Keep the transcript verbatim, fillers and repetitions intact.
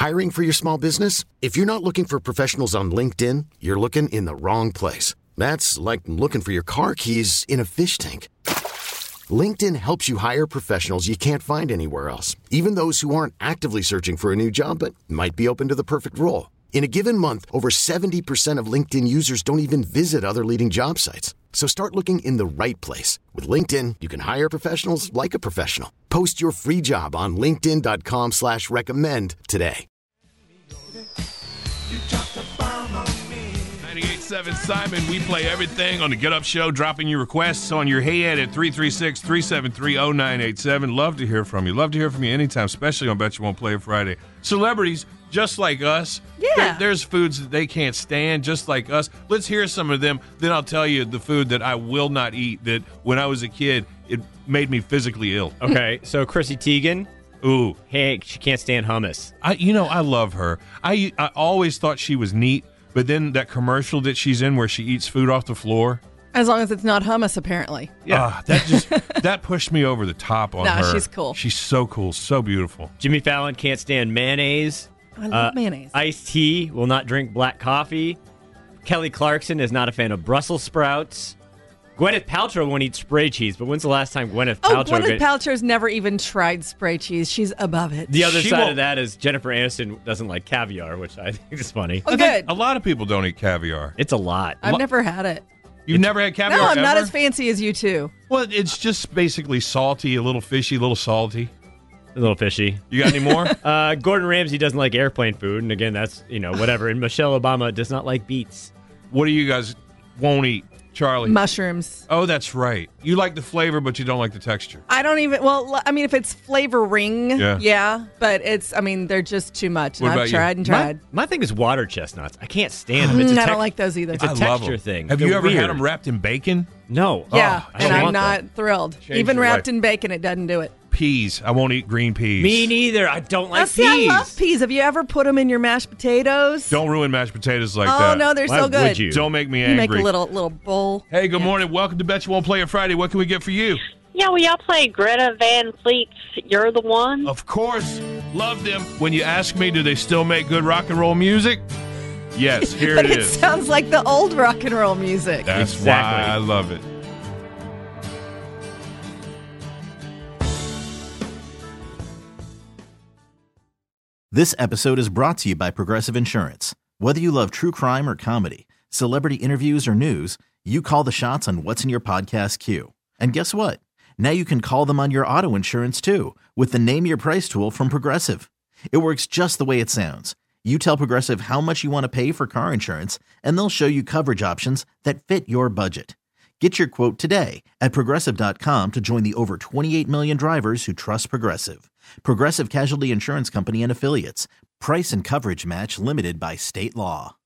Hiring for your small business? If you're not looking for professionals on LinkedIn, you're looking in the wrong place. That's like looking for your car keys in a fish tank. LinkedIn helps you hire professionals you can't find anywhere else, even those who aren't actively searching for a new job but might be open to the perfect role. In a given month, over seventy percent of LinkedIn users don't even visit other leading job sites. So start looking in the right place. With LinkedIn, you can hire professionals like a professional. Post your free job on linkedin dot com slash recommend today. ninety-eight point seven Simon, we play everything on the Get Up Show, dropping your requests on your head at three three six, three seven three, zero nine eight seven. Love to hear from you. Love to hear from you anytime, especially on Bet You Won't Play It Friday. Celebrities, just like us. Yeah. There, there's foods that they can't stand, just like us. Let's hear some of them. Then I'll tell you the food that I will not eat that when I was a kid, it made me physically ill. Okay, so Chrissy Teigen. Ooh. Hey, she can't stand hummus. I, you know, I love her. I, I always thought she was neat, but then that commercial that she's in where she eats food off the floor. As long as it's not hummus, apparently. Yeah, uh, that just that pushed me over the top on no, her. she's cool. She's so cool, so beautiful. Jimmy Fallon can't stand mayonnaise. I love uh, mayonnaise. Ice-T will not drink black coffee. Kelly Clarkson is not a fan of Brussels sprouts. Gwyneth Paltrow won't eat spray cheese, but when's the last time Gwyneth oh, Paltrow... Gwyneth get... Paltrow's never even tried spray cheese. She's above it. The other She side won't- of that is Jennifer Aniston doesn't like caviar, which I think is funny. Oh, I think good. a lot of people don't eat caviar. It's a lot. I've never had it. You've never had caviar No, I'm not ever? as fancy as you two. Well, it's just basically salty, a little fishy, a little salty. A little fishy. You got any more? uh, Gordon Ramsay doesn't like airplane food, and again, that's, you know, whatever. And Michelle Obama does not like beets. What do you guys won't eat, Charlie? Mushrooms. Oh, that's right. You like the flavor, but you don't like the texture. I don't even, well, I mean, if it's flavoring, Yeah. yeah, but it's, I mean, they're just too much. What And about I've you? tried and My, tried. my thing is water chestnuts. I can't stand them. It's a Mm, I tex- don't like those either. It's a I love texture them. thing. Have They're you ever weird. had them wrapped in bacon? No. Yeah, Oh, I and don't I'm want not that. thrilled. Change Even your wrapped life. in bacon, it doesn't do it. Peas. I won't eat green peas. Me neither. I don't like Now, see, peas. I love peas. Have you ever put them in your mashed potatoes? Don't ruin mashed potatoes like oh, that. no, they're Why so good. would you? Don't make me You angry. make a little little bowl. Hey, good Yeah. morning. Welcome to Bet You Won't Play It Friday. What can we get for you? Yeah, well, y'all play Greta Van Fleet's You're the One. Of course. Love them. When you ask me, do they still make good rock and roll music? Yes, here But it it is. sounds like the old rock and roll music. That's Exactly. why I love it. This episode is brought to you by Progressive Insurance. Whether you love true crime or comedy, celebrity interviews or news, you call the shots on what's in your podcast queue. And guess what? Now you can call them on your auto insurance too with the Name Your Price tool from Progressive. It works just the way it sounds. You tell Progressive how much you want to pay for car insurance, and they'll show you coverage options that fit your budget. Get your quote today at Progressive dot com to join the over twenty-eight million drivers who trust Progressive. Progressive Casualty Insurance Company and Affiliates. Price and coverage match limited by state law.